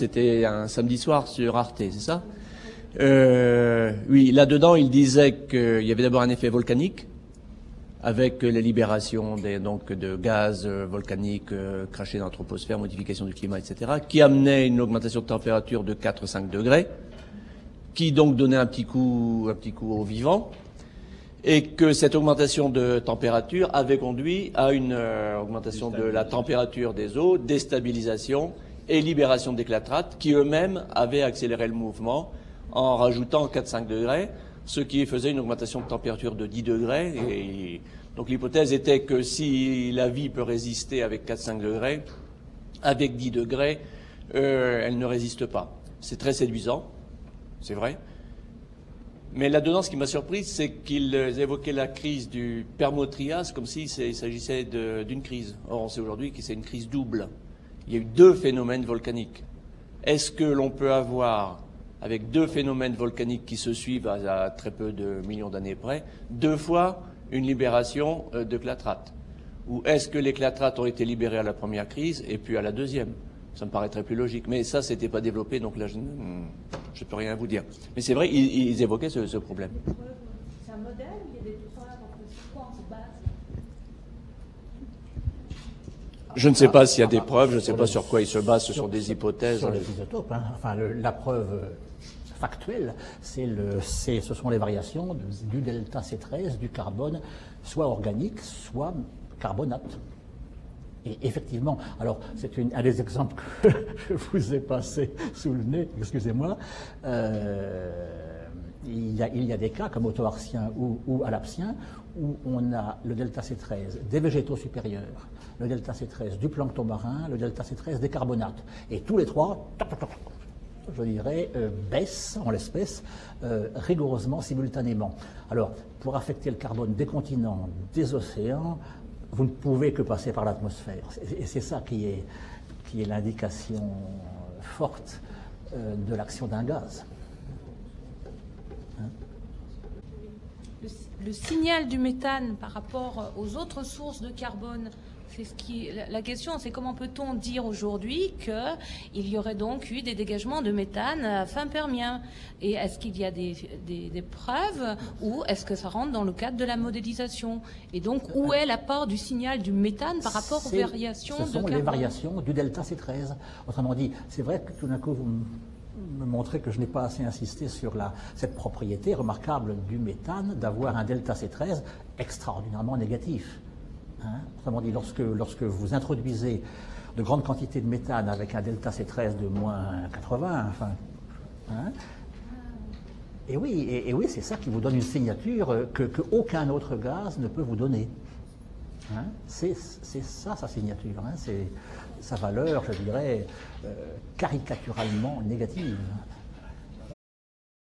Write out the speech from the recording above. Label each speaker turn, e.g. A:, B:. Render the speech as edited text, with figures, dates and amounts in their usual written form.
A: C'était un samedi soir sur Arte, c'est ça? Oui, là-dedans, il disait qu'il y avait d'abord un effet volcanique, avec la libération de gaz volcaniques crachés dans l'anthroposphère, modification du climat, etc., qui amenait une augmentation de température de 4-5 degrés, qui donc donnait un petit coup au vivant, et que cette augmentation de température avait conduit à une augmentation de la température des eaux, déstabilisation et libération d'éclatrates, qui eux-mêmes avaient accéléré le mouvement en rajoutant 4-5 degrés, ce qui faisait une augmentation de température de 10 degrés. Et donc l'hypothèse était que si la vie peut résister avec 4-5 degrés, avec 10 degrés, elle ne résiste pas. C'est très séduisant, c'est vrai. Mais là-dedans, ce qui m'a surpris, c'est qu'ils évoquaient la crise du Permo-Trias comme s'il s'agissait d'une crise. Or, on sait aujourd'hui que c'est une crise double. Il y a eu deux phénomènes volcaniques. Est-ce que l'on peut avoir, avec deux phénomènes volcaniques qui se suivent à très peu de millions d'années près, deux fois une libération d'éclatrates? Ou est-ce que les éclatrates ont été libérés à la première crise et puis à la deuxième? Ça me paraîtrait plus logique. Mais ça, c'était pas développé, donc là, je ne peux rien vous dire. Mais c'est vrai, ils évoquaient ce problème.
B: C'est un modèle où il y a des preuves sur quoi on se base?
A: Je ne sais pas s'il y a des preuves, je ne sais pas sur quoi ils se basent, ce sont des hypothèses.
C: Sur les isotopes, hein. Enfin, la preuve factuelle, ce sont les variations du delta C13, du carbone, soit organique, soit carbonate. Et effectivement, alors c'est un des exemples que je vous ai passé sous le nez, excusez-moi. Il y a des cas comme auto-arcien ou alapsien où on a le delta C13 des végétaux supérieurs, le delta C13 du plancton marin, le delta C13 des carbonates. Et tous les trois, je dirais, baissent en l'espèce rigoureusement simultanément. Alors, pour affecter le carbone des continents, des océans, vous ne pouvez que passer par l'atmosphère. Et c'est ça qui est l'indication forte de l'action d'un gaz. Hein?
B: Le signal du méthane par rapport aux autres sources de carbone, c'est la question, c'est comment peut-on dire aujourd'hui qu'il y aurait donc eu des dégagements de méthane à fin permien? Et est-ce qu'il y a des preuves ou est-ce que ça rentre dans le cadre de la modélisation? Et donc, où est l'apport du signal du méthane par rapport aux variations de carbone?
C: Ce sont les variations du delta C13. Autrement dit, c'est vrai que tout d'un coup, vous me montrez que je n'ai pas assez insisté sur cette propriété remarquable du méthane d'avoir un delta C13 extraordinairement négatif. Hein? Autrement dit, lorsque vous introduisez de grandes quantités de méthane avec un delta C13 de moins 80, enfin, hein? Et oui, c'est ça qui vous donne une signature que aucun autre gaz ne peut vous donner. Hein? C'est ça sa signature, hein? C'est sa valeur, je dirais, caricaturalement négative.